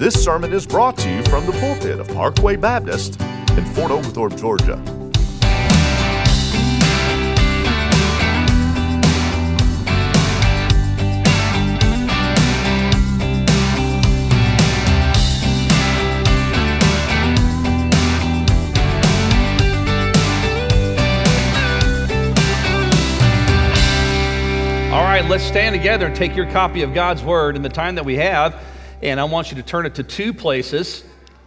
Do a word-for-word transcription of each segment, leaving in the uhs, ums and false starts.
This sermon is brought to you from the pulpit of Parkway Baptist in Fort Oglethorpe, Georgia. All right, let's stand together and take your copy of God's Word in the time that we have, and I want you to turn it to two places,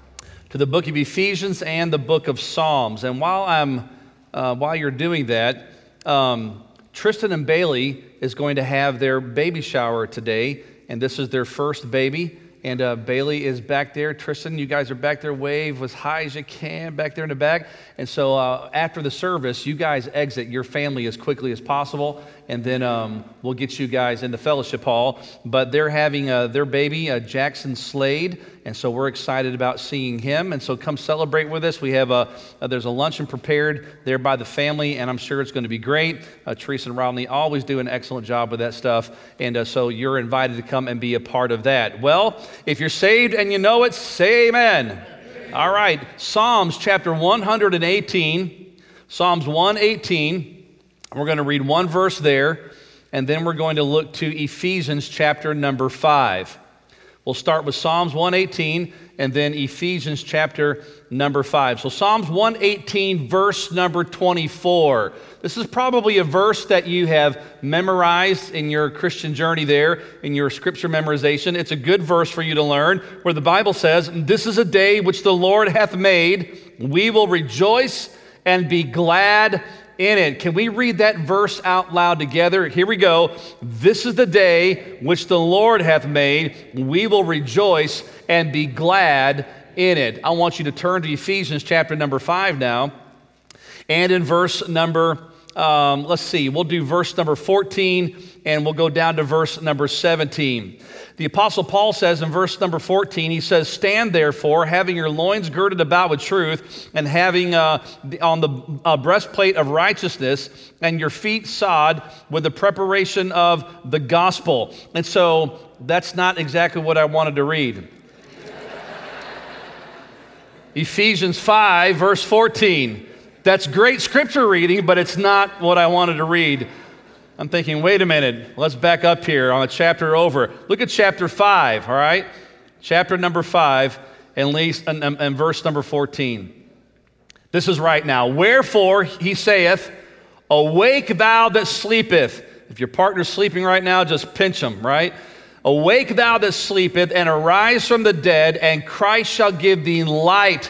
to the book of Ephesians and the book of Psalms. And while I'm, uh, while you're doing that, um, Tristan and Bailey is going to have their baby shower today, and this is their first baby. And uh, Bailey is back there. Tristan, you guys are back there. Wave as high as you can back there in the back. And so uh, after the service, you guys exit your family as quickly as possible, and then um, we'll get you guys in the fellowship hall. But they're having uh, their baby, uh, Jackson Slade, and so we're excited about seeing him. And so come celebrate with us. We have a uh, there's a luncheon prepared there by the family, and I'm sure it's going to be great. Uh, Teresa and Rodney always do an excellent job with that stuff, and uh, so you're invited to come and be a part of that. Well, if you're saved and you know it, say amen. Amen. All right, Psalms chapter one eighteen, Psalms one eighteen. We're going to read one verse there, and then we're going to look to Ephesians chapter number five. We'll start with Psalms one eighteen and then Ephesians chapter number five. So Psalms one eighteen, verse number twenty-four. This is probably a verse that you have memorized in your Christian journey there, in your scripture memorization. It's a good verse for you to learn, where the Bible says, "This is a day which the Lord hath made. We will rejoice and be glad in it." Can we read that verse out loud together? Here we go. This is the day which the Lord hath made. We will rejoice and be glad in it. I want you to turn to Ephesians chapter number five now. And in verse number, um, let's see, we'll do verse number fourteen, and we'll go down to verse number seventeen. The Apostle Paul says in verse number fourteen, he says, "Stand therefore, having your loins girded about with truth, and having uh, the, on the uh, breastplate of righteousness, and your feet shod with the preparation of the gospel." And so that's not exactly what I wanted to read. Ephesians five, verse fourteen. That's great scripture reading, but it's not what I wanted to read. I'm thinking, wait a minute, let's back up here on a chapter over. Look at chapter five, all right? Chapter number five, and, least, and, and, and verse number fourteen. This is right now. "Wherefore he saith, Awake thou that sleepeth." If your partner's sleeping right now, just pinch him, right? "Awake thou that sleepeth, and arise from the dead, and Christ shall give thee light.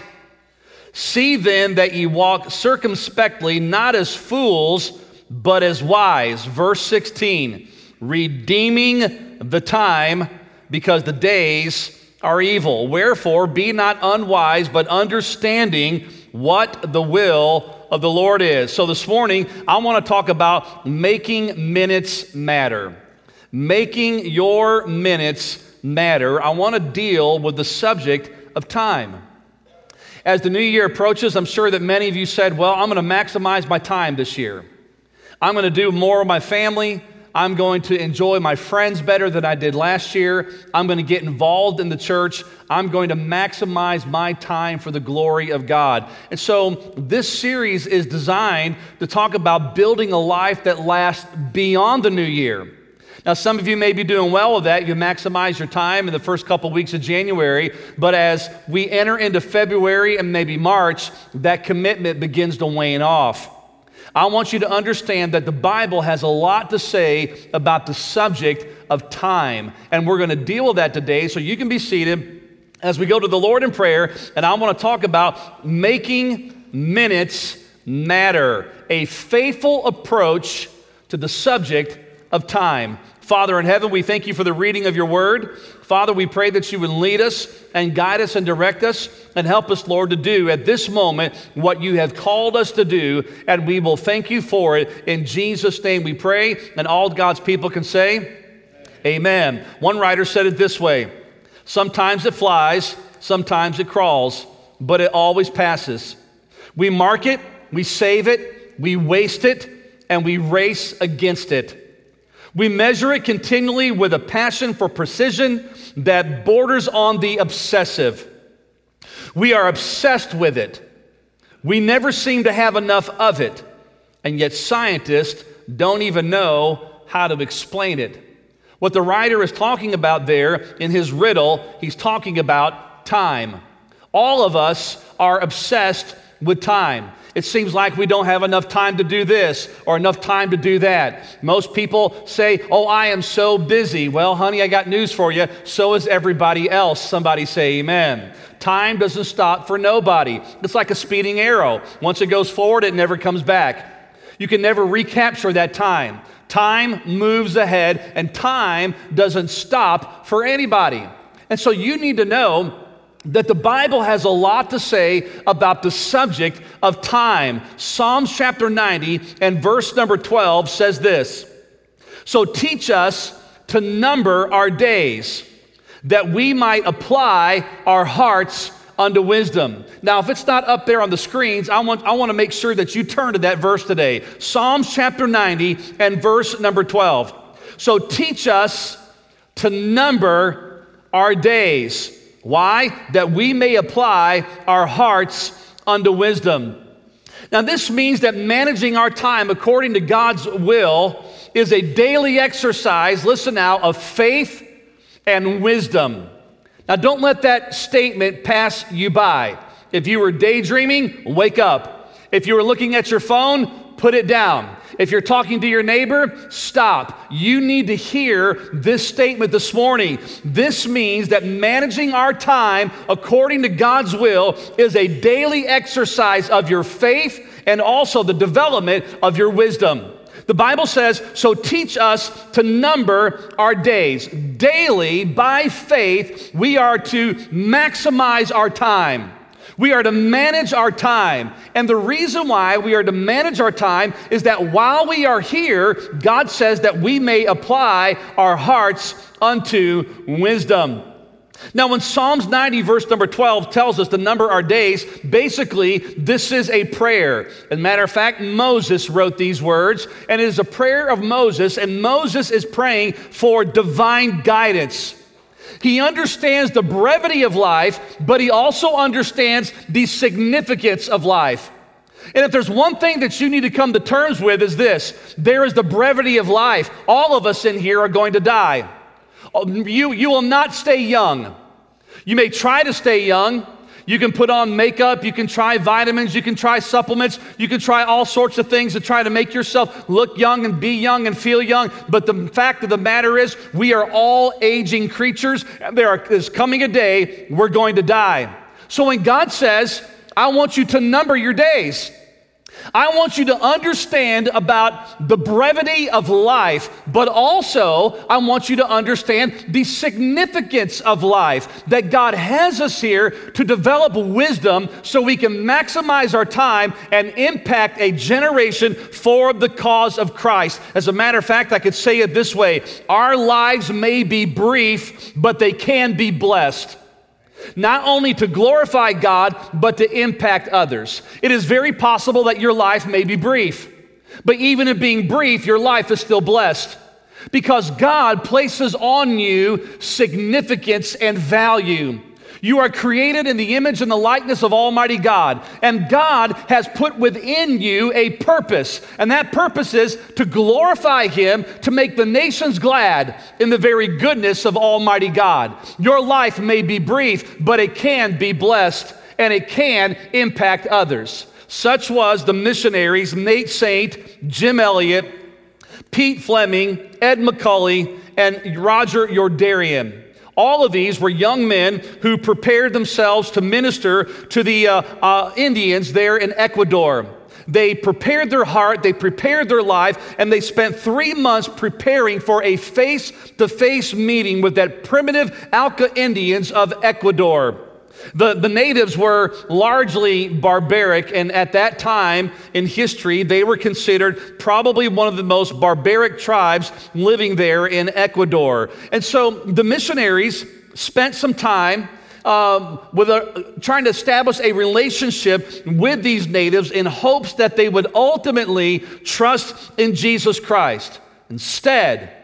See then that ye walk circumspectly, not as fools, but as wise." Verse sixteen, "Redeeming the time, because the days are evil. Wherefore be not unwise, but understanding what the will of the Lord is." So this morning, I want to talk about making minutes matter. Making your minutes matter. I want to deal with the subject of time. As the new year approaches, I'm sure that many of you said, well, I'm going to maximize my time this year. I'm going to do more with my family. I'm going to enjoy my friends better than I did last year. I'm going to get involved in the church. I'm going to maximize my time for the glory of God. And so this series is designed to talk about building a life that lasts beyond the new year. Now, some of you may be doing well with that. You maximize your time in the first couple weeks of January. But as we enter into February and maybe March, that commitment begins to wane off. I want you to understand that the Bible has a lot to say about the subject of time. And we're going to deal with that today, so you can be seated as we go to the Lord in prayer. And I want to talk about making minutes matter, a faithful approach to the subject of time. Father in heaven, we thank you for the reading of your word. Father, we pray that you would lead us and guide us and direct us and help us, Lord, to do at this moment what you have called us to do, and we will thank you for it. In Jesus' name we pray, and all God's people can say, amen. Amen. One writer said it this way: sometimes it flies, sometimes it crawls, but it always passes. We mark it, we save it, we waste it, and we race against it. We measure it continually with a passion for precision that borders on the obsessive. We are obsessed with it. We never seem to have enough of it, and yet scientists don't even know how to explain it. What the writer is talking about there in his riddle, he's talking about time. All of us are obsessed with time. It seems like we don't have enough time to do this or enough time to do that. Most people say, oh, I am so busy. Well, honey, I got news for you. So is everybody else. Somebody say amen. Time doesn't stop for nobody. It's like a speeding arrow. Once it goes forward, it never comes back. You can never recapture that time. Time moves ahead, and time doesn't stop for anybody. And so you need to know that the Bible has a lot to say about the subject of time. Psalms chapter ninety and verse number twelve says this, "So teach us to number our days, that we might apply our hearts unto wisdom." Now, if it's not up there on the screens, I want, I want to make sure that you turn to that verse today. Psalms chapter ninety and verse number twelve. "So teach us to number our days." Why? That we may apply our hearts unto wisdom. Now, this means that managing our time according to God's will is a daily exercise, listen now, of faith and wisdom. Now, don't let that statement pass you by. If you were daydreaming, wake up. If you were looking at your phone, put it down. If you're talking to your neighbor, stop. You need to hear this statement this morning. This means that managing our time according to God's will is a daily exercise of your faith and also the development of your wisdom. The Bible says, so teach us to number our days. Daily, by faith, we are to maximize our time. We are to manage our time. And the reason why we are to manage our time is that while we are here, God says that we may apply our hearts unto wisdom. Now, when Psalms ninety, verse number twelve tells us to number our days, basically, this is a prayer. As a matter of fact, Moses wrote these words, and it is a prayer of Moses, and Moses is praying for divine guidance. He understands the brevity of life, but he also understands the significance of life. And if there's one thing that you need to come to terms with is this: there is the brevity of life. All of us in here are going to die. You, you will not stay young. You may try to stay young. You can put on makeup, you can try vitamins, you can try supplements, you can try all sorts of things to try to make yourself look young and be young and feel young. But the fact of the matter is, we are all aging creatures. There is coming a day we're going to die. So when God says, I want you to number your days, I want you to understand about the brevity of life, but also I want you to understand the significance of life, that God has us here to develop wisdom so we can maximize our time and impact a generation for the cause of Christ. As a matter of fact, I could say it this way: our lives may be brief, but they can be blessed. Not only to glorify God, but to impact others. It is very possible that your life may be brief, but even in being brief, your life is still blessed, because God places on you significance and value. You are created in the image and the likeness of Almighty God, and God has put within you a purpose, and that purpose is to glorify Him, to make the nations glad in the very goodness of Almighty God. Your life may be brief, but it can be blessed, and it can impact others. Such was the missionaries Nate Saint, Jim Elliot, Pete Fleming, Ed McCully, and Roger Yordarian. All of these were young men who prepared themselves to minister to the uh, uh, Indians there in Ecuador. They prepared their heart, they prepared their life, and they spent three months preparing for a face-to-face meeting with that primitive Auca Indians of Ecuador. The, the natives were largely barbaric, and at that time in history, they were considered probably one of the most barbaric tribes living there in Ecuador. And so the missionaries spent some time um, with a, trying to establish a relationship with these natives in hopes that they would ultimately trust in Jesus Christ. Instead,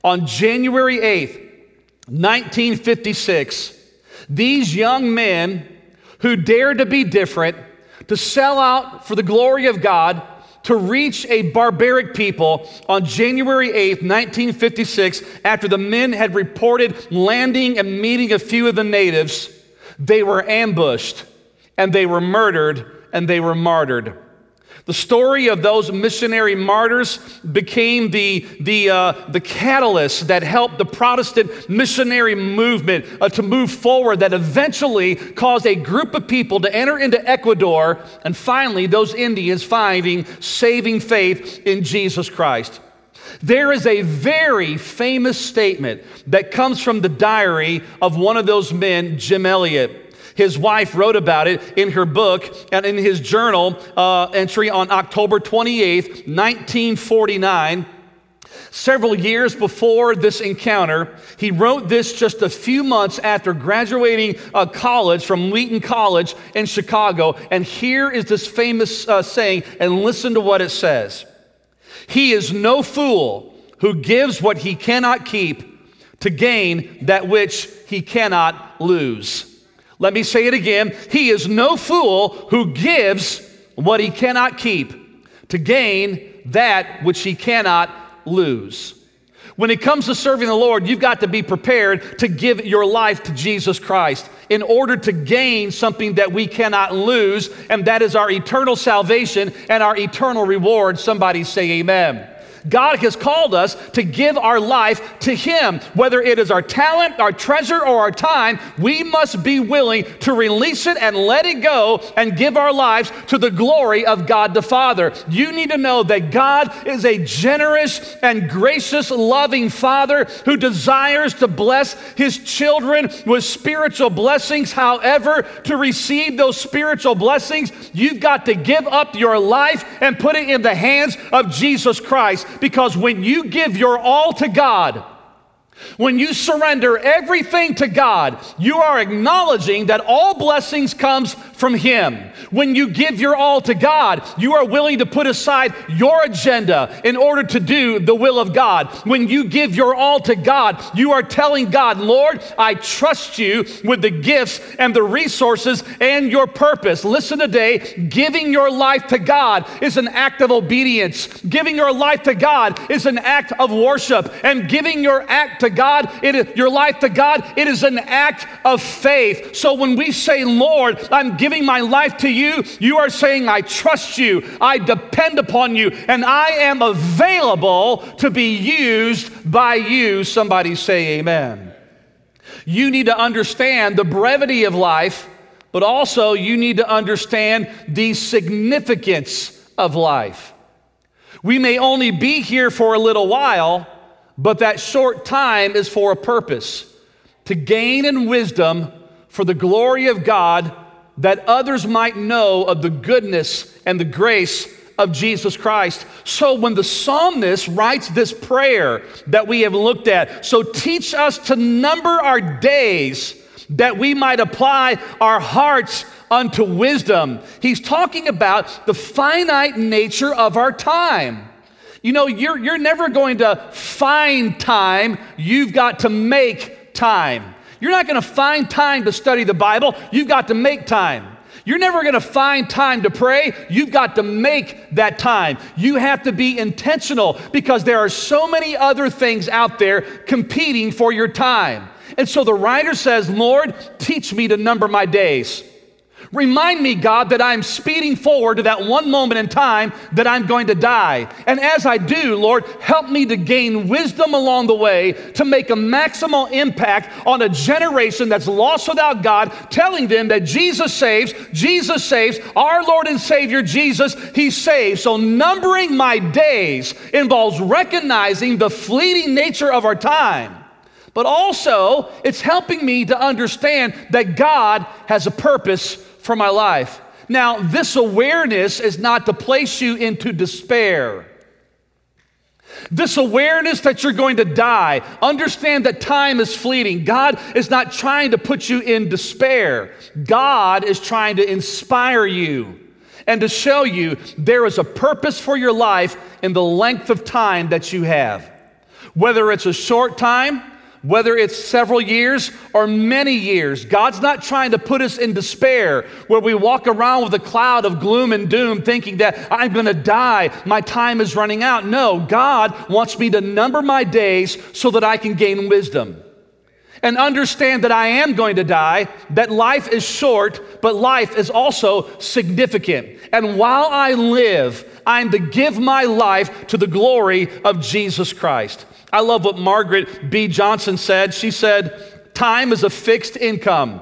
On January eighth, nineteen fifty-six, these young men who dared to be different, to sell out for the glory of God, to reach a barbaric people on January eighth, nineteen fifty-six, after the men had reported landing and meeting a few of the natives, they were ambushed and they were murdered and they were martyred. The story of those missionary martyrs became the, the, uh, the catalyst that helped the Protestant missionary movement uh, to move forward, that eventually caused a group of people to enter into Ecuador, and finally those Indians finding saving faith in Jesus Christ. There is a very famous statement that comes from the diary of one of those men, Jim Elliot. His wife wrote about it in her book and in his journal uh, entry on October twenty-eighth, nineteen forty-nine. Several years before this encounter, he wrote this just a few months after graduating uh, college from Wheaton College in Chicago. And here is this famous uh, saying, and listen to what it says. "He is no fool who gives what he cannot keep to gain that which he cannot lose." Let me say it again. He is no fool who gives what he cannot keep to gain that which he cannot lose. When it comes to serving the Lord, you've got to be prepared to give your life to Jesus Christ in order to gain something that we cannot lose, and that is our eternal salvation and our eternal reward. Somebody say amen. God has called us to give our life to Him. Whether it is our talent, our treasure, or our time, we must be willing to release it and let it go and give our lives to the glory of God the Father. You need to know that God is a generous and gracious, loving Father who desires to bless His children with spiritual blessings. However, to receive those spiritual blessings, you've got to give up your life and put it in the hands of Jesus Christ. Because when you give your all to God, when you surrender everything to God, you are acknowledging that all blessings comes from Him. When you give your all to God, you are willing to put aside your agenda in order to do the will of God. When you give your all to God, you are telling God, Lord, I trust you with the gifts and the resources and your purpose. Listen today, giving your life to God is an act of obedience. Giving your life to God is an act of worship. And giving your act to God, it is, your life to God, it is an act of faith. So when we say, Lord, I'm giving my life to you, you are saying, I trust you, I depend upon you, and I am available to be used by you. Somebody say amen. You need to understand the brevity of life, but also you need to understand the significance of life. We may only be here for a little while, but that short time is for a purpose, to gain in wisdom for the glory of God, that others might know of the goodness and the grace of Jesus Christ. So when the psalmist writes this prayer that we have looked at, so teach us to number our days that we might apply our hearts unto wisdom. He's talking about the finite nature of our time. You know, you're, you're never going to find time. You've got to make time. You're not going to find time to study the Bible. You've got to make time. You're never going to find time to pray. You've got to make that time. You have to be intentional because there are so many other things out there competing for your time. And so the writer says, Lord, teach me to number my days. Remind me, God, that I'm speeding forward to that one moment in time that I'm going to die. And as I do, Lord, help me to gain wisdom along the way to make a maximal impact on a generation that's lost without God, telling them that Jesus saves, Jesus saves, our Lord and Savior Jesus, He saves. So numbering my days involves recognizing the fleeting nature of our time. But also, it's helping me to understand that God has a purpose for my life. Now, this awareness is not to place you into despair. This awareness that you're going to die, understand that time is fleeting. God is not trying to put you in despair. God is trying to inspire you and to show you there is a purpose for your life in the length of time that you have. Whether it's a short time, whether it's several years or many years, God's not trying to put us in despair where we walk around with a cloud of gloom and doom thinking that I'm going to die, my time is running out. No, God wants me to number my days so that I can gain wisdom and understand that I am going to die, that life is short, but life is also significant. And while I live, I'm to give my life to the glory of Jesus Christ. I love what Margaret B. Johnson said. She said, time is a fixed income.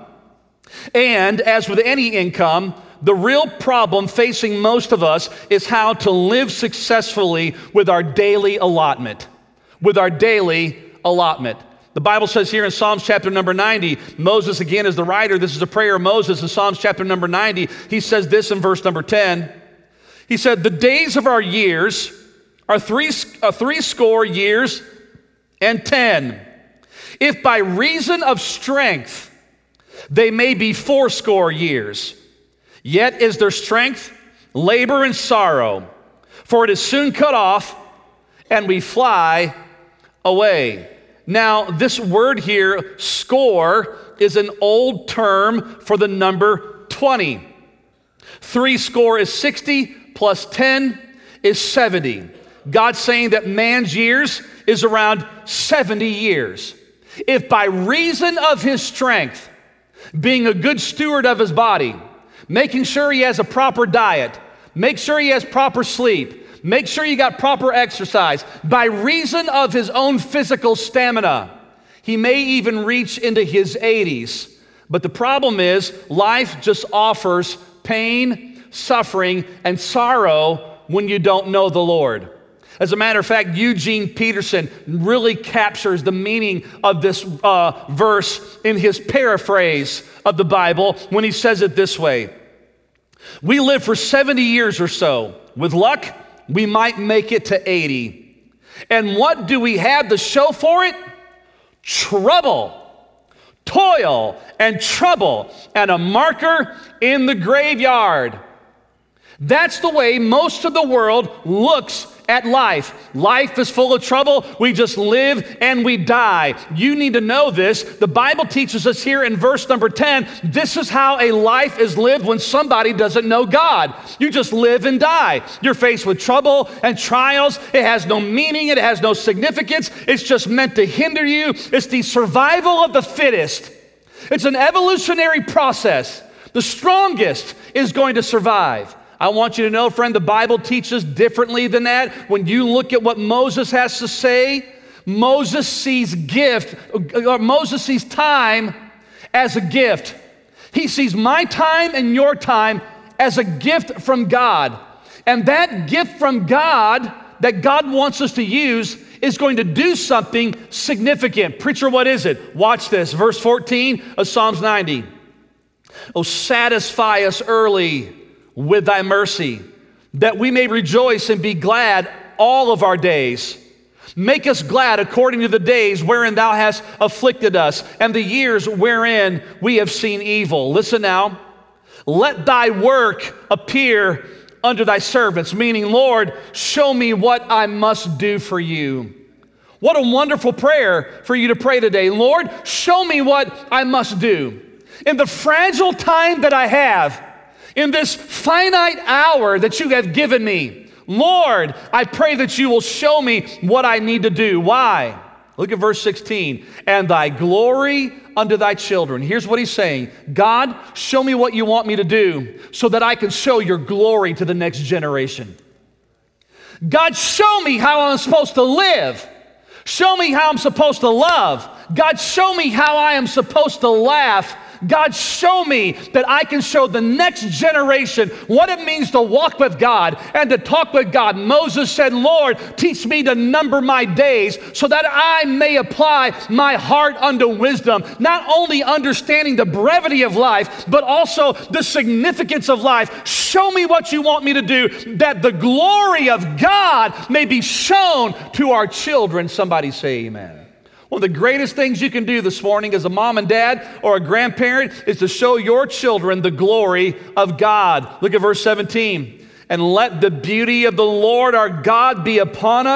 And as with any income, the real problem facing most of us is how to live successfully with our daily allotment. With our daily allotment. The Bible says here in Psalms chapter number ninety, Moses again is the writer. This is a prayer of Moses in Psalms chapter number ninety. He says this in verse number ten. He said, the days of our years are three, uh, three score years and ten. If by reason of strength they may be fourscore years, yet is their strength labor and sorrow, for it is soon cut off, and we fly away. Now, this word here, score, is an old term for the number twenty. Three score is sixty, plus ten is seventy. God's saying that man's years is around seventy years. If by reason of his strength, being a good steward of his body, making sure he has a proper diet, make sure he has proper sleep, make sure you got proper exercise, by reason of his own physical stamina, he may even reach into his eighties. But the problem is, life just offers pain, suffering, and sorrow when you don't know the Lord. As a matter of fact, Eugene Peterson really captures the meaning of this uh, verse in his paraphrase of the Bible when he says it this way. We live for seventy years or so. With luck, we might make it to eighty. And what do we have to show for it? Trouble, toil, and trouble, and a marker in the graveyard. That's the way most of the world looks at life. Life is full of trouble. We just live and we die. You need to know this. The Bible teaches us here in verse number ten, this is how a life is lived when somebody doesn't know God. You just live and die. You're faced with trouble and trials. It has no meaning. It has no significance. It's just meant to hinder you. It's the survival of the fittest. It's an evolutionary process. The strongest is going to survive. I want you to know, friend, the Bible teaches differently than that. When you look at what Moses has to say, Moses sees gift, or Moses sees time as a gift. He sees my time and your time as a gift from God. And that gift from God that God wants us to use is going to do something significant. Preacher, what is it? Watch this, verse fourteen of Psalms ninety. Oh, satisfy us early with thy mercy, that we may rejoice and be glad all of our days. Make us glad according to the days wherein thou hast afflicted us, and the years wherein we have seen evil. Listen now. Let thy work appear unto thy servants, meaning, Lord, show me what I must do for you. What a wonderful prayer for you to pray today. Lord, show me what I must do. In the fragile time that I have, in this finite hour that you have given me, Lord, I pray that you will show me what I need to do. Why? Look at verse sixteen. And thy glory unto thy children. Here's what he's saying. God, show me what you want me to do so that I can show your glory to the next generation. God, show me how I'm supposed to live. Show me how I'm supposed to love. God, show me how I am supposed to laugh. God, show me that I can show the next generation what it means to walk with God and to talk with God. Moses said, Lord, teach me to number my days so that I may apply my heart unto wisdom, not only understanding the brevity of life, but also the significance of life. Show me what you want me to do, that the glory of God may be shown to our children. Somebody say amen. One of the greatest things you can do this morning as a mom and dad or a grandparent is to show your children the glory of God. Look at verse seventeen. And let the beauty of the Lord our God be upon us,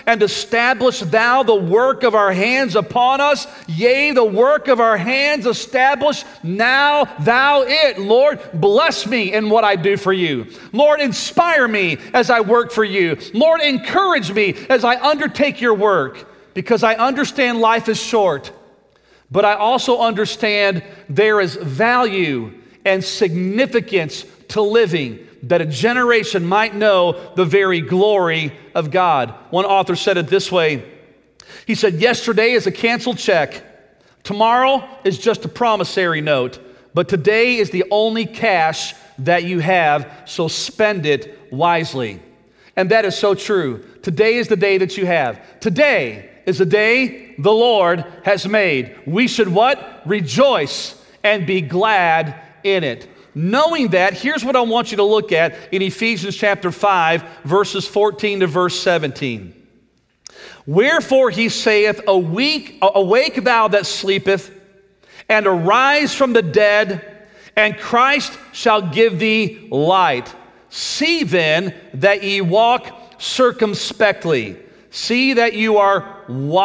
and establish thou the work of our hands upon us. Yea, the work of our hands establish now thou it. Lord, bless me in what I do for you. Lord, inspire me as I work for you. Lord, encourage me as I undertake your work, because I understand life is short, but I also understand there is value and significance to living, that a generation might know the very glory of God. One author said it this way. He said, yesterday is a canceled check. Tomorrow is just a promissory note. But today is the only cash that you have, so spend it wisely. And that is so true. Today is the day that you have. Today is the day the Lord has made. We should what? Rejoice and be glad in it. Knowing that, here's what I want you to look at in Ephesians chapter five, verses fourteen to verse seventeen. Wherefore he saith, Awake, awake thou that sleepeth, and arise from the dead, and Christ shall give thee light. See then that ye walk circumspectly. See that you are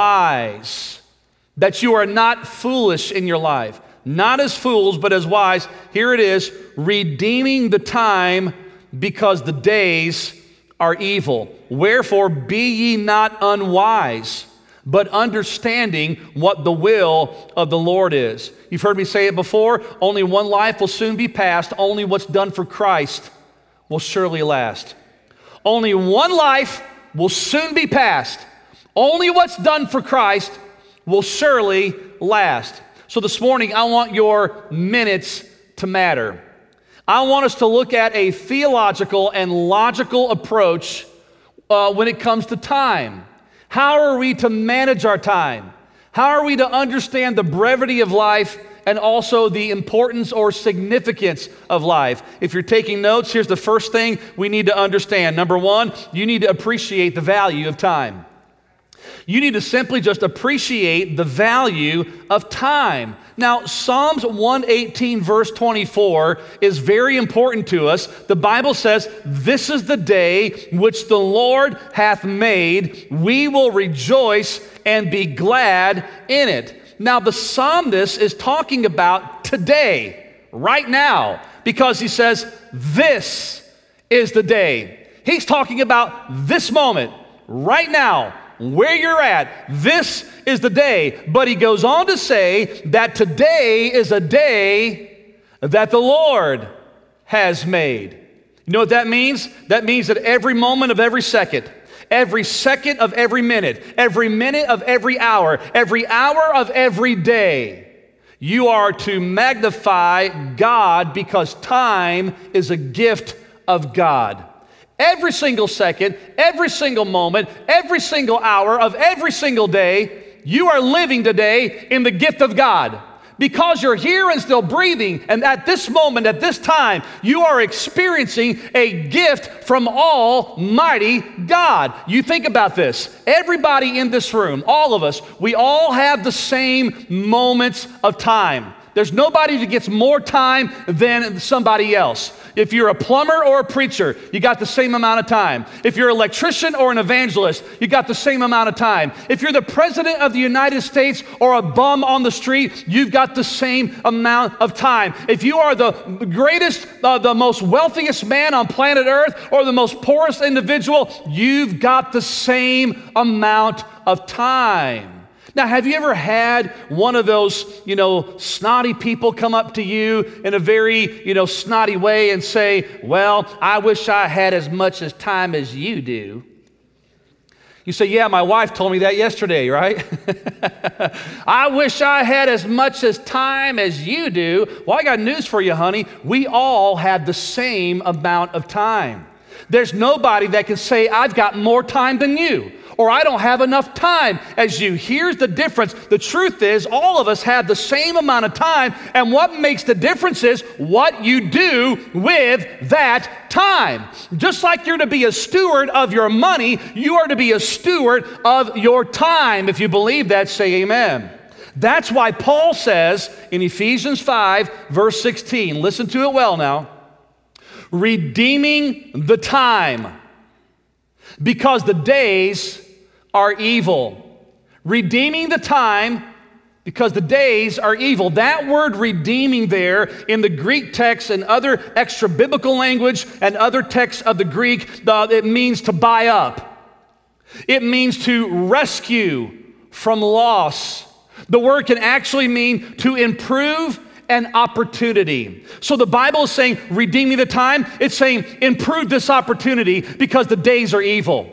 wise, that you are not foolish in your life. Not as fools, but as wise. Here it is, redeeming the time, because the days are evil. Wherefore be ye not unwise, but understanding what the will of the Lord is. You've heard me say it before, only one life will soon be passed. Only what's done for Christ will surely last. Only one life will soon be passed. Only what's done for Christ will surely last. So this morning, I want your minutes to matter. I want us to look at a theological and logical approach uh, when it comes to time. How are we to manage our time? How are we to understand the brevity of life and also the importance or significance of life? If you're taking notes, here's the first thing we need to understand. Number one, you need to appreciate the value of time. You need to simply just appreciate the value of time. Now, Psalms one eighteen verse twenty-four is very important to us. The Bible says, this is the day which the Lord hath made. We will rejoice and be glad in it. Now, the psalmist is talking about today, right now, because he says, this is the day. He's talking about this moment, right now, where you're at. This is the day. But he goes on to say that today is a day that the Lord has made. You know what that means? That means that every moment of every second, every second of every minute, every minute of every hour, every hour of every day, you are to magnify God, because time is a gift of God. Every single second, every single moment, every single hour of every single day, you are living today in the gift of God. Because you're here and still breathing, and at this moment, at this time, you are experiencing a gift from Almighty God. You think about this. Everybody in this room, all of us, we all have the same moments of time. There's nobody that gets more time than somebody else. If you're a plumber or a preacher, you got the same amount of time. If you're an electrician or an evangelist, you got the same amount of time. If you're the president of the United States or a bum on the street, you've got the same amount of time. If you are the greatest, uh, the most wealthiest man on planet Earth or the most poorest individual, you've got the same amount of time. Now, have you ever had one of those, you know, snotty people come up to you in a very, you know, snotty way and say, well, I wish I had as much as time as you do? You say, yeah, my wife told me that yesterday, right? I wish I had as much as time as you do. Well, I got news for you, honey. We all have the same amount of time. There's nobody that can say, I've got more time than you, or I don't have enough time as you. Here's the difference. The truth is, all of us have the same amount of time, and what makes the difference is what you do with that time. Just like you're to be a steward of your money, you are to be a steward of your time. If you believe that, say amen. That's why Paul says in Ephesians five, verse sixteen, listen to it well now, redeeming the time, because the days are evil. Redeeming the time because the days are evil. That word redeeming there in the Greek text and other extra biblical language and other texts of the Greek, uh, it means to buy up. It means to rescue from loss. The word can actually mean to improve an opportunity. So the Bible is saying, redeeming the time, it's saying, improve this opportunity because the days are evil.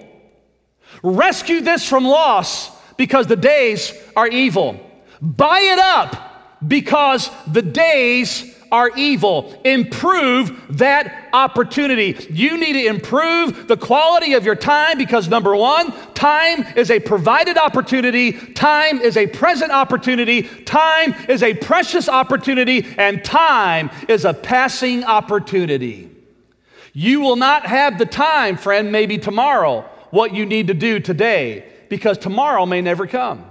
Rescue this from loss because the days are evil. Buy it up because the days are evil. Improve that opportunity. You need to improve the quality of your time because number one, time is a provided opportunity. Time is a present opportunity. Time is a precious opportunity. And time is a passing opportunity. You will not have the time, friend, maybe tomorrow, what you need to do today because tomorrow may never come.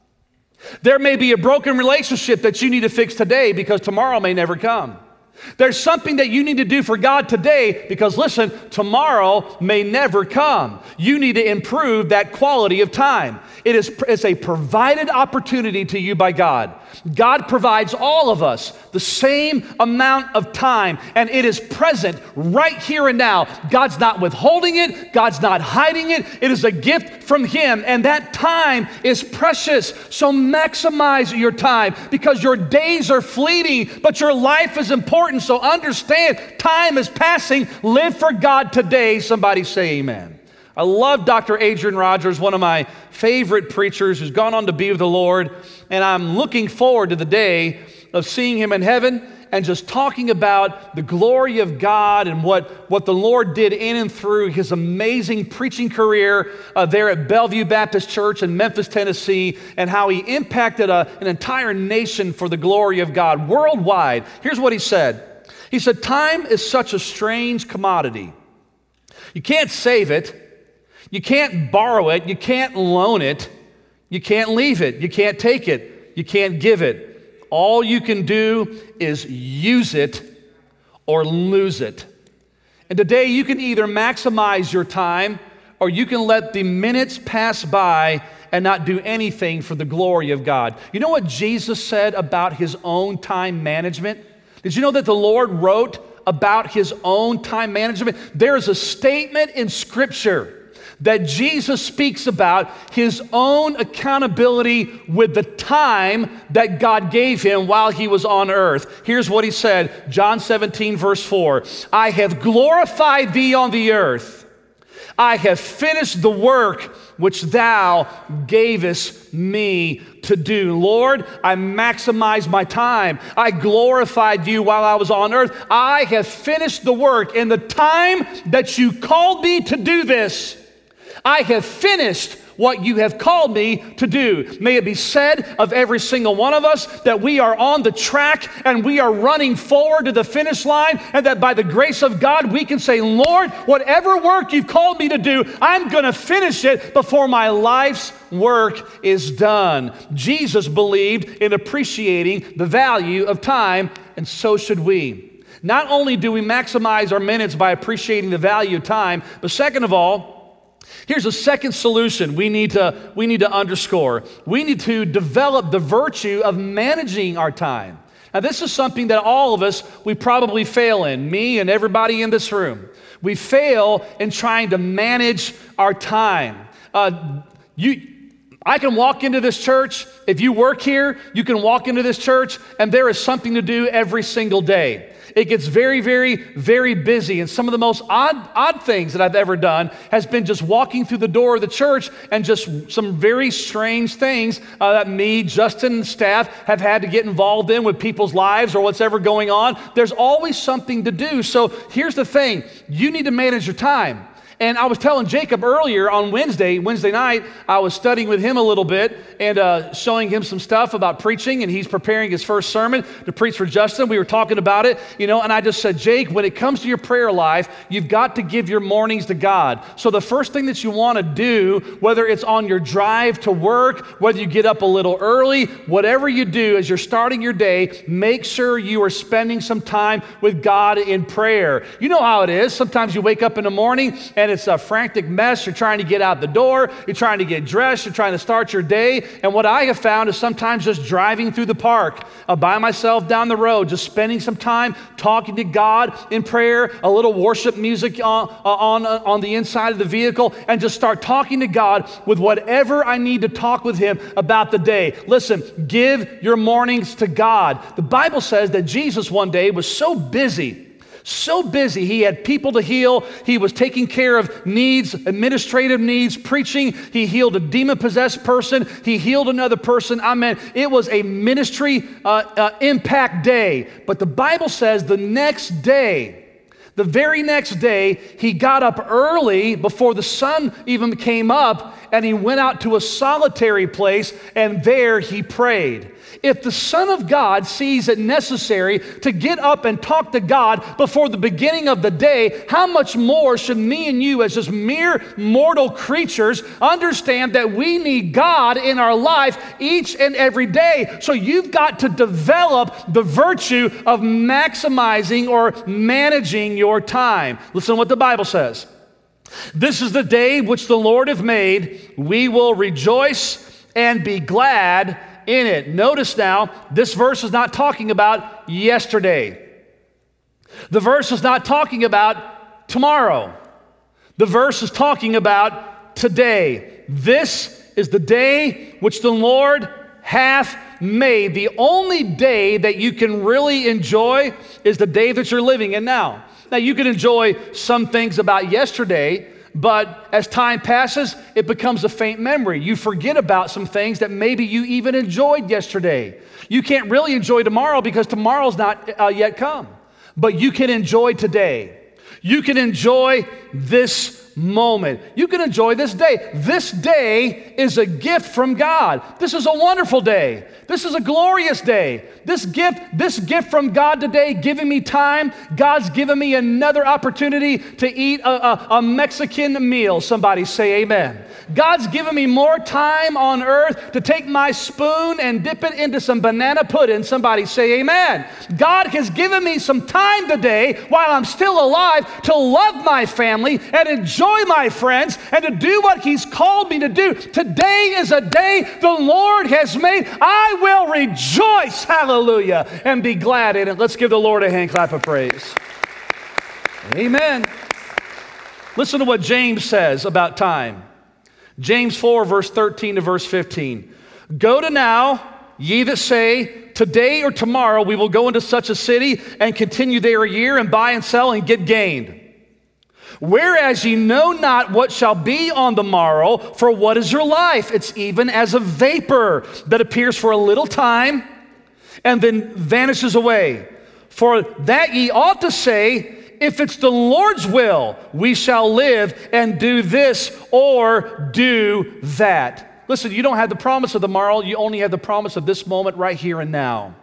There may be a broken relationship that you need to fix today because tomorrow may never come. There's something that you need to do for God today because, listen, tomorrow may never come. You need to improve that quality of time. It is it's a provided opportunity to you by God. God provides all of us the same amount of time, and it is present right here and now. God's not withholding it. God's not hiding it. It is a gift from Him, and that time is precious. So maximize your time because your days are fleeting, but your life is important. So understand, time is passing. Live for God today. Somebody say amen. I love Doctor Adrian Rogers, one of my favorite preachers who's gone on to be with the Lord, and I'm looking forward to the day of seeing him in heaven and just talking about the glory of God and what, what the Lord did in and through his amazing preaching career uh, there at Bellevue Baptist Church in Memphis, Tennessee, and how he impacted a, an entire nation for the glory of God worldwide. Here's what he said. He said, time is such a strange commodity. You can't save it. You can't borrow it. You can't loan it. You can't leave it. You can't take it. You can't give it. All you can do is use it or lose it. And today you can either maximize your time or you can let the minutes pass by and not do anything for the glory of God. You know what Jesus said about his own time management? Did you know that the Lord wrote about his own time management? There is a statement in Scripture that Jesus speaks about his own accountability with the time that God gave him while he was on earth. Here's what he said, John seventeen, verse four. I have glorified thee on the earth. I have finished the work which thou gavest me to do. Lord, I maximized my time. I glorified you while I was on earth. I have finished the work. In the time that you called me to do this, I have finished what you have called me to do. May it be said of every single one of us that we are on the track and we are running forward to the finish line, and that by the grace of God we can say, Lord, whatever work you've called me to do, I'm going to finish it before my life's work is done. Jesus believed in appreciating the value of time, and so should we. Not only do we maximize our minutes by appreciating the value of time, but second of all, here's a second solution we need to, we need to underscore. We need to develop the virtue of managing our time. Now, this is something that all of us, we probably fail in, me and everybody in this room. We fail in trying to manage our time. Uh, you, I can walk into this church. If you work here, you can walk into this church, and there is something to do every single day. It gets very, very, very busy. And some of the most odd, odd things that I've ever done has been just walking through the door of the church and just some very strange things uh, that me, Justin, and staff have had to get involved in with people's lives or what's ever going on. There's always something to do. So here's the thing. You need to manage your time. And I was telling Jacob earlier on Wednesday, Wednesday night, I was studying with him a little bit and uh, showing him some stuff about preaching, and he's preparing his first sermon to preach for Justin. We were talking about it, you know, and I just said, Jake, when it comes to your prayer life, you've got to give your mornings to God. So the first thing that you want to do, whether it's on your drive to work, whether you get up a little early, whatever you do as you're starting your day, make sure you are spending some time with God in prayer. You know how it is. Sometimes you wake up in the morning and it's a frantic mess. You're trying to get out the door. You're trying to get dressed. You're trying to start your day. And what I have found is sometimes just driving through the park uh, by myself down the road, just spending some time talking to God in prayer, a little worship music on, on, on the inside of the vehicle, and just start talking to God with whatever I need to talk with Him about the day. Listen, give your mornings to God. The Bible says that Jesus one day was so busy, so busy. He had people to heal. He was taking care of needs, administrative needs, preaching. He healed a demon-possessed person. He healed another person. I mean, it was a ministry uh, uh, impact day. But the Bible says the next day, the very next day, he got up early before the sun even came up, and he went out to a solitary place, and there he prayed. If the Son of God sees it necessary to get up and talk to God before the beginning of the day, how much more should me and you, as just mere mortal creatures, understand that we need God in our life each and every day? So you've got to develop the virtue of maximizing or managing your time. Listen to what the Bible says. This is the day which the Lord hath made. We will rejoice and be glad in it. Notice now, this verse is not talking about yesterday. The verse is not talking about tomorrow. The verse is talking about today. This is the day which the Lord hath made. The only day that you can really enjoy is the day that you're living in now. Now, you can enjoy some things about yesterday, but as time passes, it becomes a faint memory. You forget about some things that maybe you even enjoyed yesterday. You can't really enjoy tomorrow because tomorrow's not uh, yet come. But you can enjoy today. You can enjoy this moment. You can enjoy this day. This day is a gift from God. This is a wonderful day. This is a glorious day. This gift, this gift from God today, giving me time. God's given me another opportunity to eat a, a, a Mexican meal. Somebody say amen. God's given me more time on earth to take my spoon and dip it into some banana pudding. Somebody say amen. God has given me some time today while I'm still alive to love my family and enjoy my friends and to do what He's called me to do. Today is a day the Lord has made. I will rejoice, hallelujah, and be glad in it. Let's give the Lord a hand clap of praise. Amen. Listen to what James says about time. James four, verse thirteen to verse fifteen. Go to now, ye that say, today or tomorrow we will go into such a city and continue there a year and buy and sell and get gain. Whereas ye know not what shall be on the morrow, for what is your life? It's even as a vapor that appears for a little time and then vanishes away. For that ye ought to say, if it's the Lord's will, we shall live and do this or do that. Listen, you don't have the promise of tomorrow. You only have the promise of this moment right here and now.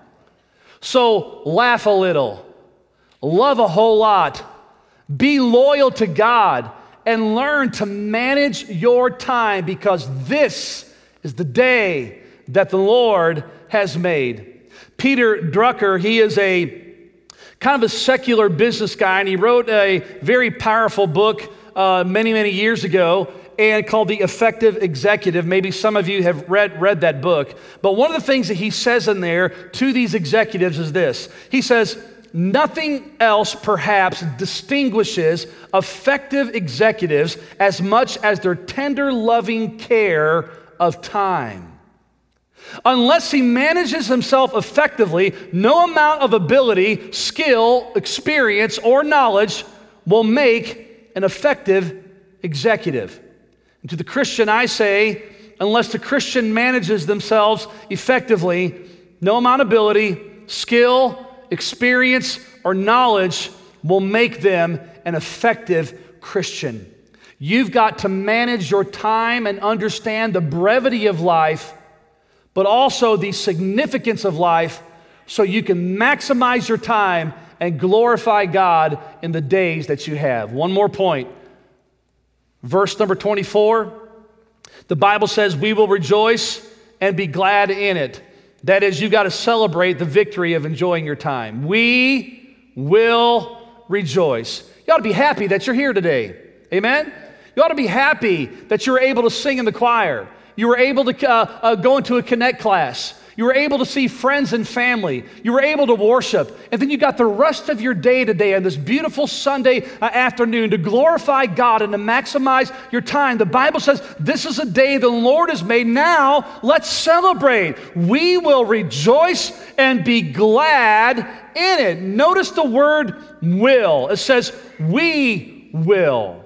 So laugh a little, love a whole lot, be loyal to God, and learn to manage your time, because this is the day that the Lord has made. Peter Drucker, he is a kind of a secular business guy, and he wrote a very powerful book uh, many, many years ago, and called The Effective Executive. Maybe some of you have read, read that book. But one of the things that he says in there to these executives is this. He says, nothing else perhaps distinguishes effective executives as much as their tender, loving care of time. Unless he manages himself effectively, no amount of ability, skill, experience, or knowledge will make an effective executive. And to the Christian, I say, unless the Christian manages themselves effectively, no amount of ability, skill, experience, or knowledge will make them an effective Christian. You've got to manage your time and understand the brevity of life, but also the significance of life, so you can maximize your time and glorify God in the days that you have. One more point. Verse number twenty-four, the Bible says, we will rejoice and be glad in it. That is, you got to celebrate the victory of enjoying your time. We will rejoice. You ought to be happy that you're here today. Amen? You ought to be happy that you were able to sing in the choir. You were able to uh, uh, go into a Connect class. You were able to see friends and family. You were able to worship. And then you got the rest of your day today on this beautiful Sunday uh, afternoon to glorify God and to maximize your time. The Bible says this is a day the Lord has made. Now let's celebrate. We will rejoice and be glad in it. Notice the word will. It says we will.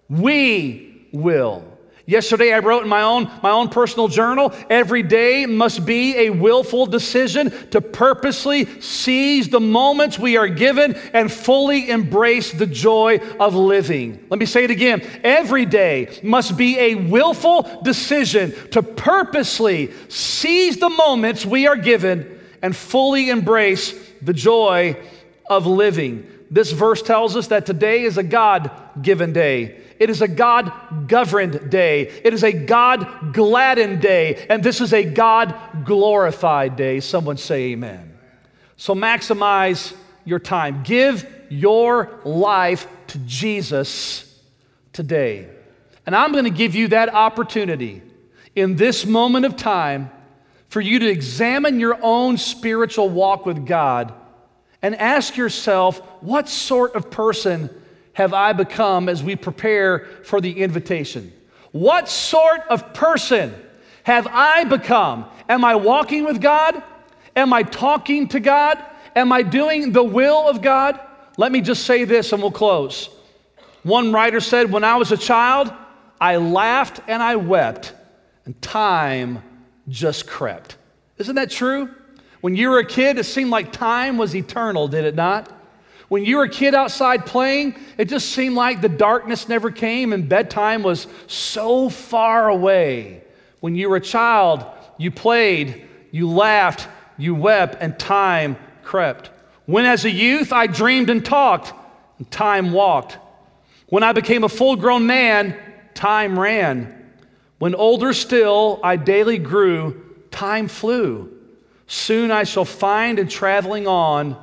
We will. Yesterday I wrote in my own, my own personal journal, every day must be a willful decision to purposely seize the moments we are given and fully embrace the joy of living. Let me say it again. Every day must be a willful decision to purposely seize the moments we are given and fully embrace the joy of living. This verse tells us that today is a God-given day. It is a God-governed day. It is a God-gladdened day. And this is a God-glorified day. Someone say amen. So maximize your time. Give your life to Jesus today. And I'm going to give you that opportunity in this moment of time for you to examine your own spiritual walk with God and ask yourself, what sort of person have I become as we prepare for the invitation? What sort of person have I become? Am I walking with God? Am I talking to God? Am I doing the will of God? Let me just say this and we'll close. One writer said, when I was a child, I laughed and I wept, and time just crept. Isn't that true? When you were a kid, it seemed like time was eternal, did it not? When you were a kid outside playing, it just seemed like the darkness never came and bedtime was so far away. When you were a child, you played, you laughed, you wept, and time crept. When as a youth I dreamed and talked, and time walked. When I became a full-grown man, time ran. When older still I daily grew, time flew. Soon I shall find in traveling on,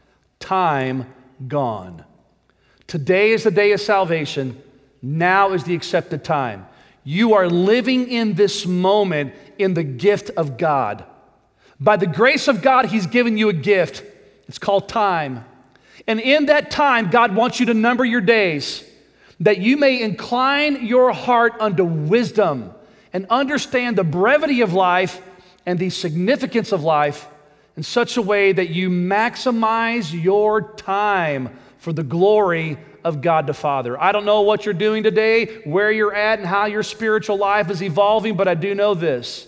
time gone. Today is the day of salvation. Now is the accepted time. You are living in this moment in the gift of God. By the grace of God, He's given you a gift. It's called time. And in that time, God wants you to number your days, that you may incline your heart unto wisdom and understand the brevity of life and the significance of life in such a way that you maximize your time for the glory of God the Father. I don't know what you're doing today, where you're at, and how your spiritual life is evolving, but I do know this.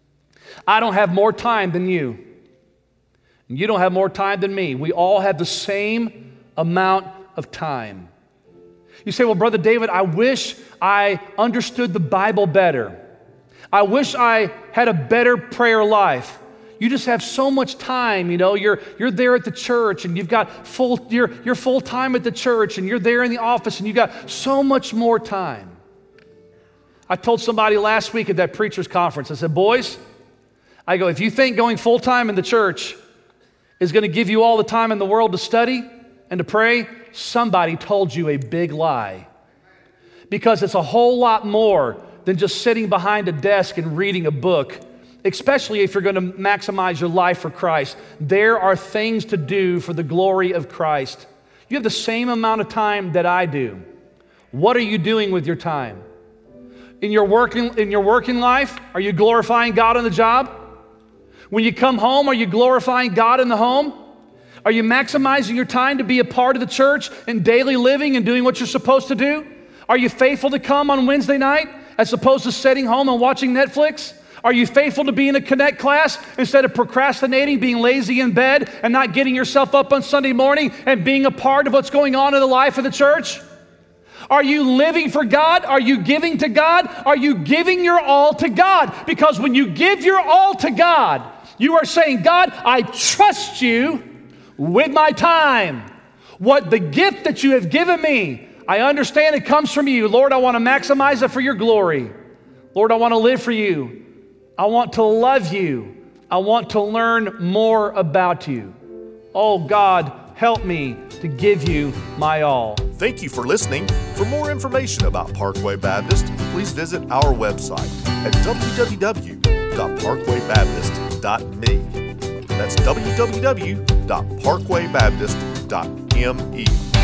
I don't have more time than you. And you don't have more time than me. We all have the same amount of time. You say, well, Brother David, I wish I understood the Bible better. I wish I had a better prayer life. You just have so much time, you know, you're, you're there at the church and you've got full, you're, you're full time at the church and you're there in the office and you've got so much more time. I told somebody last week at that preacher's conference, I said, boys, I go, if you think going full time in the church is going to give you all the time in the world to study and to pray, somebody told you a big lie. Because it's a whole lot more than just sitting behind a desk and reading a book. Especially if you're going to maximize your life for Christ. There are things to do for the glory of Christ. You have the same amount of time that I do. What are you doing with your time? In your working, in your working life, are you glorifying God on the job? When you come home, are you glorifying God in the home? Are you maximizing your time to be a part of the church and daily living and doing what you're supposed to do? Are you faithful to come on Wednesday night as opposed to sitting home and watching Netflix? Are you faithful to be in a Connect class instead of procrastinating, being lazy in bed, and not getting yourself up on Sunday morning and being a part of what's going on in the life of the church? Are you living for God? Are you giving to God? Are you giving your all to God? Because when you give your all to God, you are saying, God, I trust you with my time. What the gift that you have given me, I understand it comes from you. Lord, I want to maximize it for your glory. Lord, I want to live for you. I want to love you. I want to learn more about you. Oh God, help me to give you my all. Thank you for listening. For more information about Parkway Baptist, please visit our website at w w w dot parkway baptist dot m e. That's w w w dot parkway baptist dot m e.